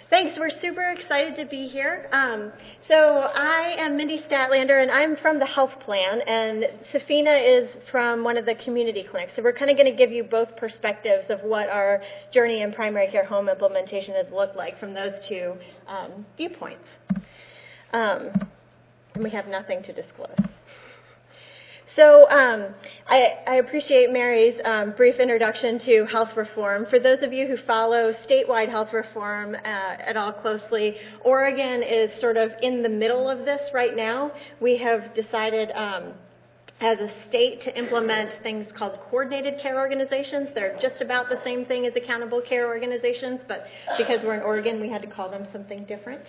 Thanks. We're super excited to be here. So I am Mindy Statlander, and I'm from the health plan, and Safina is from one of the community clinics. So we're kind of going to give you both perspectives of what our journey in primary care home implementation has looked like from those two viewpoints. And we have nothing to disclose. So I appreciate Mary's brief introduction to health reform. For those of you who follow statewide health reform at all closely, Oregon is sort of in the middle of this right now. We have decided as a state to implement things called coordinated care organizations. They're just about the same thing as accountable care organizations, but because we're in Oregon, we had to call them something different.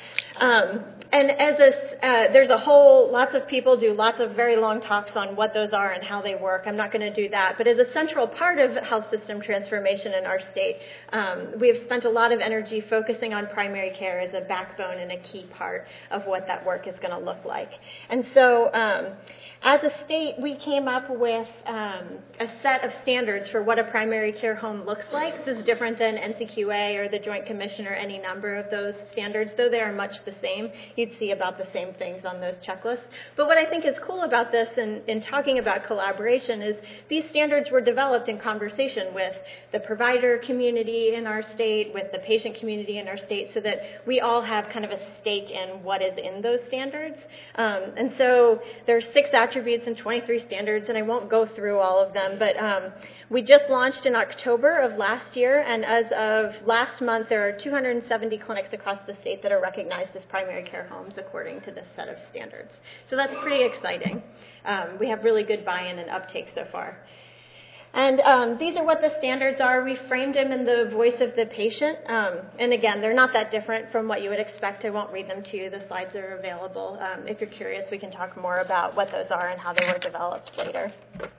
And as there's lots of people do lots of very long talks on what those are and how they work. I'm not going to do that. But as a central part of health system transformation in our state, we have spent a lot of energy focusing on primary care as a backbone and a key part of what that work is going to look like. And so as a state, we came up with a set of standards for what a primary care home looks like. This is different than NCQA or the Joint Commission or any number of those standards, though they are much the same. You'd see about the same things on those checklists. But what I think is cool about this in talking about collaboration is these standards were developed in conversation with the provider community in our state, with the patient community in our state, so that we all have kind of a stake in what is in those standards. And so there's 6 attributes and 23 standards, and I won't go through all of them, but we just launched in October of last year, and as of last month, there are 270 clinics across the state that are recognized as primary care homes according to this set of standards. So that's pretty exciting. We have really good buy-in and uptake so far. And these are what the standards are. We framed them in the voice of the patient. And again, they're not that different from what you would expect. I won't read them to you. The slides are available. If you're curious, we can talk more about what those are and how they were developed later.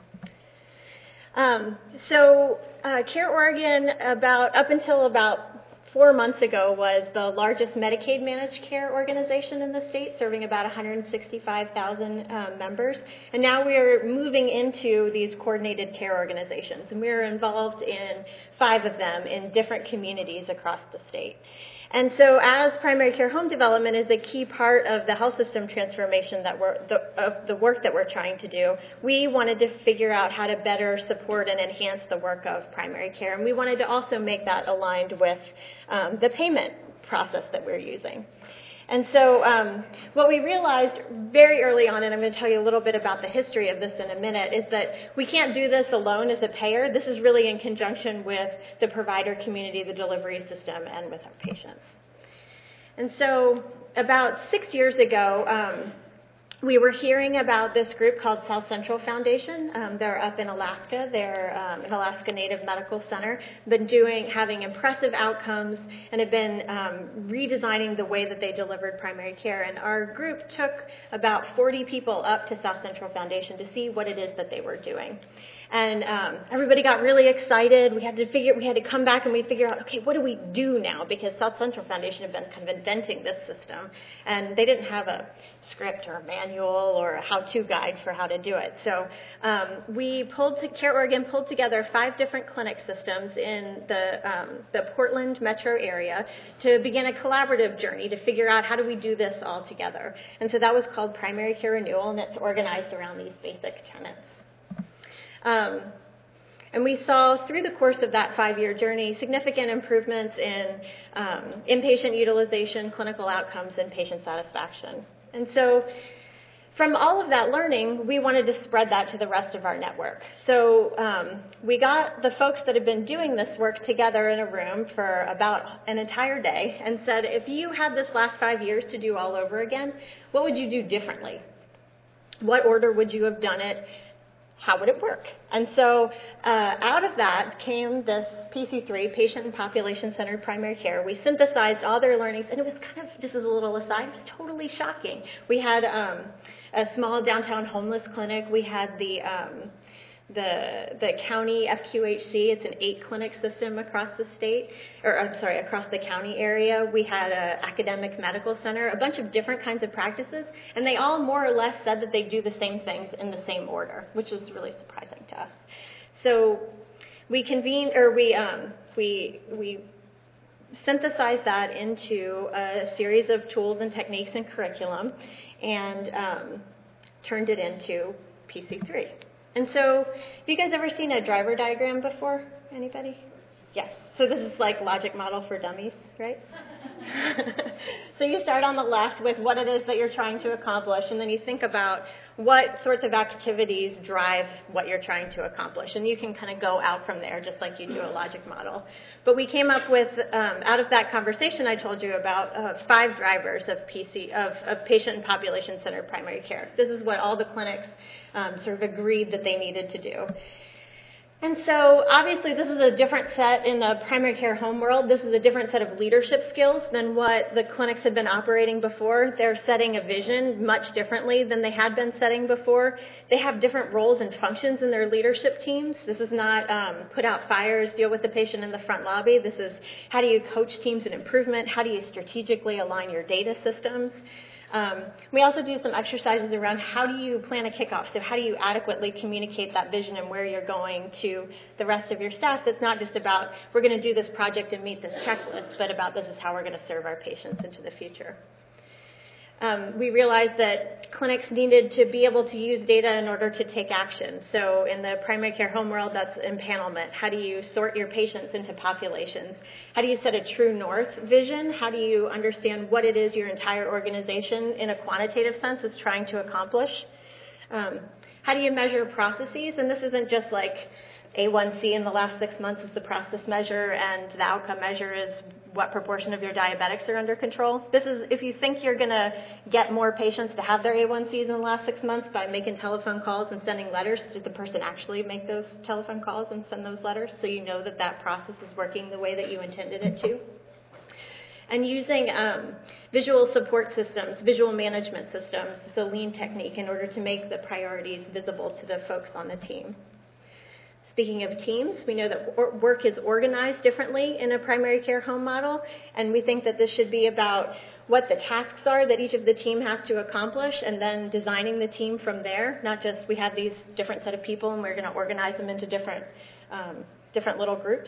Care Oregon, up until about 4 months ago, was the largest Medicaid managed care organization in the state, serving about 165,000 members. And now we are moving into these coordinated care organizations, and we're involved in 5 of them in different communities across the state. And so as primary care home development is a key part of the health system transformation of the work that we're trying to do, we wanted to figure out how to better support and enhance the work of primary care. And we wanted to also make that aligned with the payment process that we're using. And so what we realized very early on, and I'm going to tell you a little bit about the history of this in a minute, is that we can't do this alone as a payer. This is really in conjunction with the provider community, the delivery system, and with our patients. And so about 6 years ago, we were hearing about this group called South Central Foundation. They're up in Alaska. They're an Alaska Native Medical Center. Been having impressive outcomes and have been redesigning the way that they delivered primary care. And our group took about 40 people up to South Central Foundation to see what it is that they were doing. And everybody got really excited. We had to come back and we figure out, okay, what do we do now? Because South Central Foundation had been kind of inventing this system, and they didn't have a script or a manual or a how-to guide for how to do it. So Care Oregon pulled together 5 different clinic systems in the Portland metro area to begin a collaborative journey to figure out how do we do this all together. And so that was called Primary Care Renewal, and it's organized around these basic tenets. And we saw through the course of that 5-year journey significant improvements in inpatient utilization, clinical outcomes, and patient satisfaction. And so from all of that learning, we wanted to spread that to the rest of our network. So we got the folks that had been doing this work together in a room for about an entire day and said, if you had this last 5 years to do all over again, what would you do differently? What order would you have done it? How would it work? And so out of that came this PC3, Patient and Population Centered Primary Care. We synthesized all their learnings, and it was kind of, just as a little aside, it was totally shocking. We had a small downtown homeless clinic. We had the county FQHC. It's an 8-clinic system across the state, across the county area. We had an academic medical center, a bunch of different kinds of practices, and they all more or less said that they do the same things in the same order, which was really surprising to us. So we convened, we synthesized that into a series of tools and techniques and curriculum and turned it into PC3. And so, have you guys ever seen a driver diagram before? Anybody? Yes. So this is like logic model for dummies, right? So you start on the left with what it is that you're trying to accomplish, and then you think about what sorts of activities drive what you're trying to accomplish. And you can kind of go out from there just like you do a logic model. But we came up with, out of that conversation I told you about, 5 drivers of patient and population-centered primary care. This is what all the clinics sort of agreed that they needed to do. And so, obviously, this is a different set in the primary care home world. This is a different set of leadership skills than what the clinics had been operating before. They're setting a vision much differently than they had been setting before. They have different roles and functions in their leadership teams. This is not put out fires, deal with the patient in the front lobby. This is how do you coach teams in improvement? How do you strategically align your data systems? We also do some exercises around how do you plan a kickoff. So how do you adequately communicate that vision and where you're going to the rest of your staff. That's not just about we're going to do this project and meet this checklist, but about this is how we're going to serve our patients into the future. We realized that clinics needed to be able to use data in order to take action. So in the primary care home world, that's empanelment. How do you sort your patients into populations? How do you set a true north vision? How do you understand what it is your entire organization in a quantitative sense is trying to accomplish? How do you measure processes? And this isn't just like A1C in the last 6 months is the process measure, and the outcome measure is what proportion of your diabetics are under control. This is if you think you're going to get more patients to have their A1Cs in the last 6 months by making telephone calls and sending letters, did the person actually make those telephone calls and send those letters so you know that that process is working the way that you intended it to? And using visual support systems, visual management systems, the lean technique in order to make the priorities visible to the folks on the team. Speaking of teams, we know that work is organized differently in a primary care home model, and we think that this should be about what the tasks are that each of the team has to accomplish, and then designing the team from there, not just we have these different set of people and we're going to organize them into different little groups.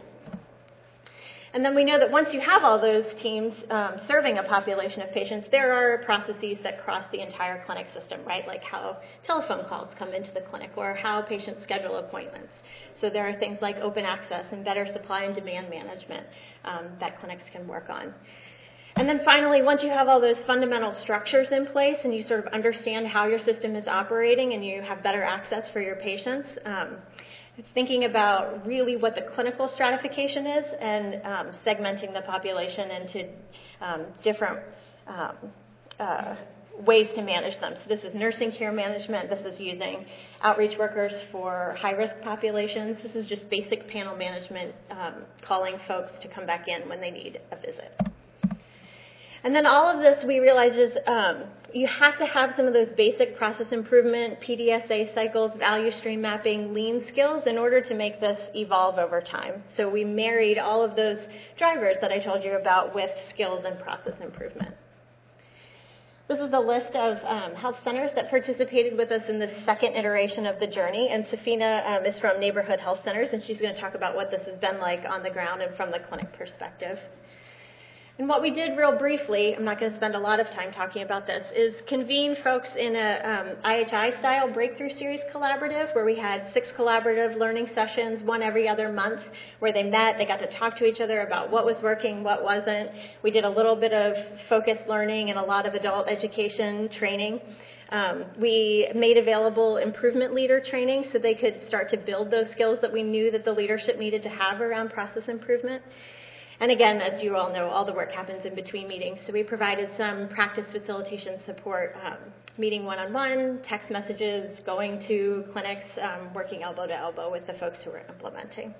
And then we know that once you have all those teams serving a population of patients, there are processes that cross the entire clinic system, right? Like how telephone calls come into the clinic or how patients schedule appointments. So there are things like open access and better supply and demand management that clinics can work on. And then finally, once you have all those fundamental structures in place and you sort of understand how your system is operating and you have better access for your patients, thinking about really what the clinical stratification is and segmenting the population into different ways to manage them. So this is nursing care management. This is using outreach workers for high-risk populations. This is just basic panel management, calling folks to come back in when they need a visit. And then all of this we realized is you have to have some of those basic process improvement, PDSA cycles, value stream mapping, lean skills in order to make this evolve over time. So we married all of those drivers that I told you about with skills and process improvement. This is the list of health centers that participated with us in the second iteration of the journey. And Safina is from Neighborhood Health Centers, and she's going to talk about what this has been like on the ground and from the clinic perspective. And what we did real briefly, I'm not going to spend a lot of time talking about this, is convene folks in a IHI-style breakthrough series collaborative where we had 6 collaborative learning sessions, one every other month, where they met, they got to talk to each other about what was working, what wasn't. We did a little bit of focused learning and a lot of adult education training. We made available improvement leader training so they could start to build those skills that we knew that the leadership needed to have around process improvement. And again, as you all know, all the work happens in between meetings. So we provided some practice facilitation support, meeting one-on-one, text messages, going to clinics, working elbow to elbow with the folks who were implementing.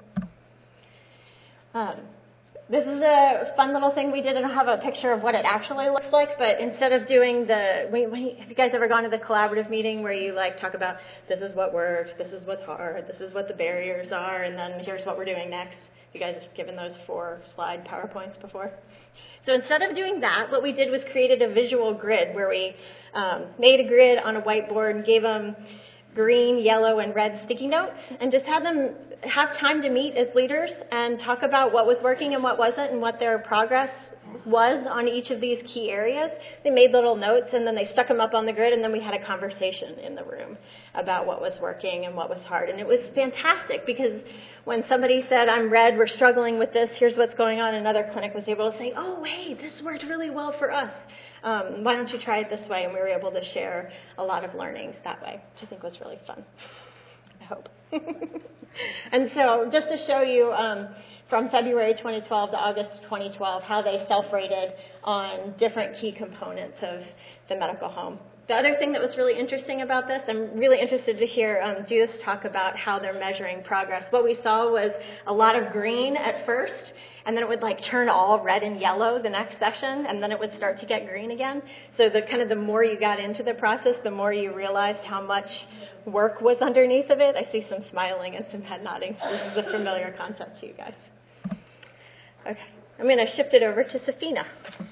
This is a fun little thing we did. I don't have a picture of what it actually looks like, but instead of doing have you guys ever gone to the collaborative meeting where you like talk about this is what works, this is what's hard, this is what the barriers are, and then here's what we're doing next? You guys have given those 4-slide PowerPoints before? So instead of doing that, what we did was created a visual grid where we made a grid on a whiteboard and gave them green, yellow, and red sticky notes and just have them have time to meet as leaders and talk about what was working and what wasn't and what their progress was on each of these key areas. They made little notes and then they stuck them up on the grid, and then we had a conversation in the room about what was working and what was hard. And it was fantastic because when somebody said, I'm red, we're struggling with this, here's what's going on, another clinic was able to say, oh, hey, this worked really well for us. Why don't you try it this way? And we were able to share a lot of learnings that way, which I think was really fun. I hope. And so just to show you from February 2012 to August 2012 how they self-rated on different key components of the medical home. The other thing that was really interesting about this, I'm really interested to hear Judith talk about how they're measuring progress. What we saw was a lot of green at first, and then it would like turn all red and yellow the next session, and then it would start to get green again. So the more you got into the process, the more you realized how much work was underneath of it. I see some smiling and some head nodding, so this is a familiar concept to you guys. Okay, I'm going to shift it over to Safina.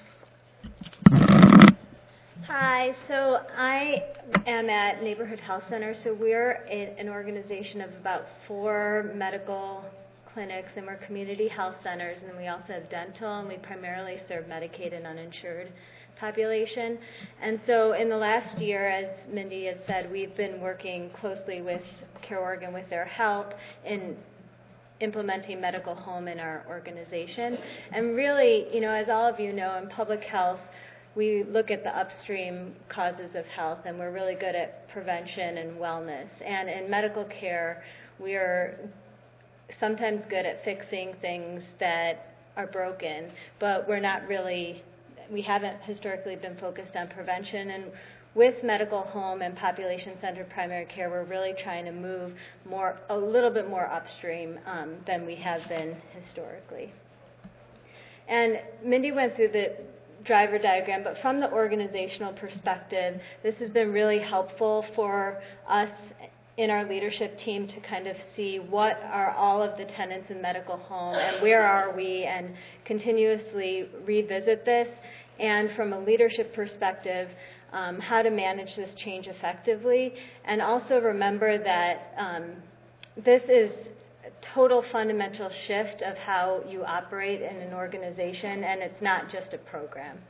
Hi, so I am at Neighborhood Health Center. So we're an organization of about 4 medical clinics, and we're community health centers, and we also have dental, and we primarily serve Medicaid and uninsured population. And so in the last year, as Mindy had said, we've been working closely with Care Oregon with their help in implementing medical home in our organization. And really, as all of you know, in public health, we look at the upstream causes of health, and we're really good at prevention and wellness. And in medical care, we are sometimes good at fixing things that are broken, but we haven't historically been focused on prevention. And with medical home and population-centered primary care, we're really trying to move a little bit more upstream than we have been historically. And Mindy went through the driver diagram, but from the organizational perspective, this has been really helpful for us in our leadership team to kind of see what are all of the tenants in medical home and where are we, and continuously revisit this, and from a leadership perspective, how to manage this change effectively, and also remember that this is a total fundamental shift of how you operate in an organization, and it's not just a program.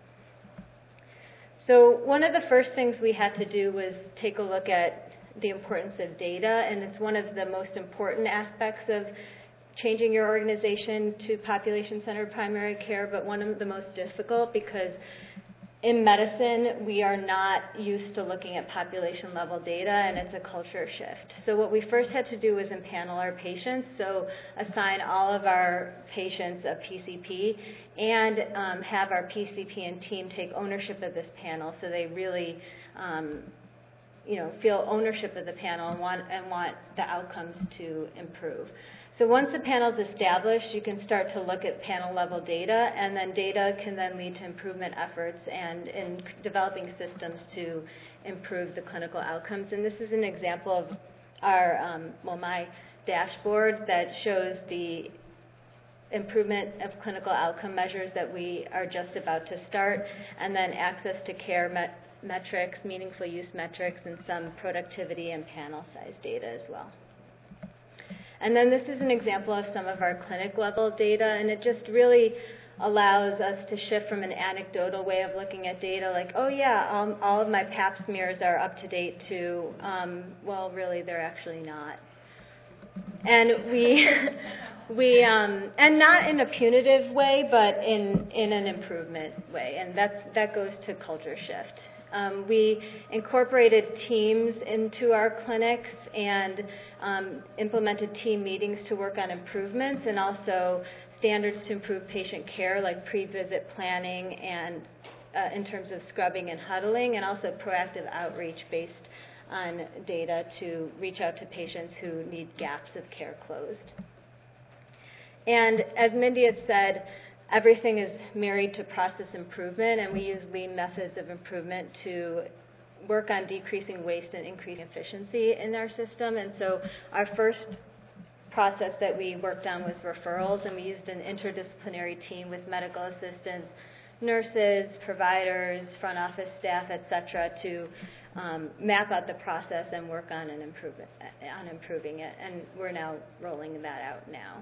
So one of the first things we had to do was take a look at the importance of data, and it's one of the most important aspects of changing your organization to population-centered primary care, but one of the most difficult, because in medicine, we are not used to looking at population-level data, and it's a culture shift. So what we first had to do was impanel our patients, so assign all of our patients a PCP, and have our PCP and team take ownership of this panel, so they really feel ownership of the panel and want the outcomes to improve. So once the panel is established, you can start to look at panel-level data, and then data can then lead to improvement efforts and in developing systems to improve the clinical outcomes. And this is an example of our, my dashboard that shows the improvement of clinical outcome measures that we are just about to start, and then access to care metrics, meaningful use metrics, and some productivity and panel size data as well. And then this is an example of some of our clinic-level data, and it just really allows us to shift from an anecdotal way of looking at data, like, oh yeah, all of my pap smears are up to date, to, well, really, they're actually not. And and not in a punitive way, but in an improvement way, and that goes to culture shift. We incorporated teams into our clinics and implemented team meetings to work on improvements, and also standards to improve patient care, like pre-visit planning and in terms of scrubbing and huddling, and also proactive outreach based on data to reach out to patients who need gaps of care closed. And as Mindy had said, everything is married to process improvement, and we use lean methods of improvement to work on decreasing waste and increasing efficiency in our system. And so our first process that we worked on was referrals, and we used an interdisciplinary team with medical assistants, nurses, providers, front office staff, et cetera, to map out the process and work on improving it. And we're now rolling that out now.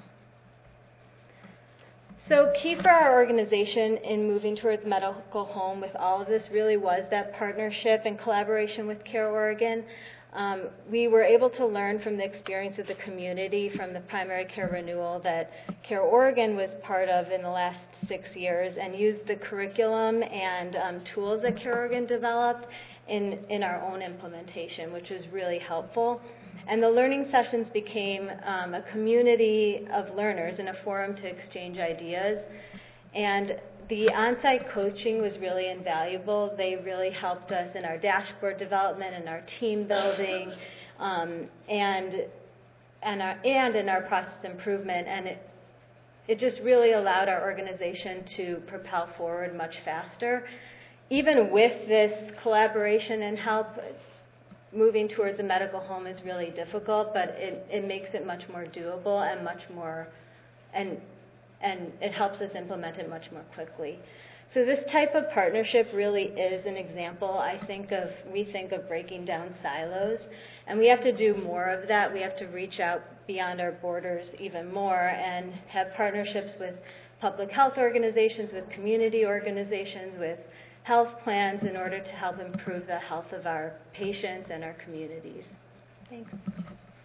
So key for our organization in moving towards medical home with all of this really was that partnership and collaboration with Care Oregon. We were able to learn from the experience of the community from the primary care renewal that Care Oregon was part of in the last 6 years, and used the curriculum and tools that Care Oregon developed in our own implementation, which was really helpful. And the learning sessions became a community of learners and a forum to exchange ideas. And the on-site coaching was really invaluable. They really helped us in our dashboard development and our team building, and in our process improvement. And it just really allowed our organization to propel forward much faster. Even with this collaboration and help, moving towards a medical home is really difficult, but it makes it much more doable and much more, and it helps us implement it much more quickly. So this type of partnership really is an example, we think of breaking down silos, and we have to do more of that. We have to reach out beyond our borders even more and have partnerships with public health organizations, with community organizations, with health plans in order to help improve the health of our patients and our communities. Thanks.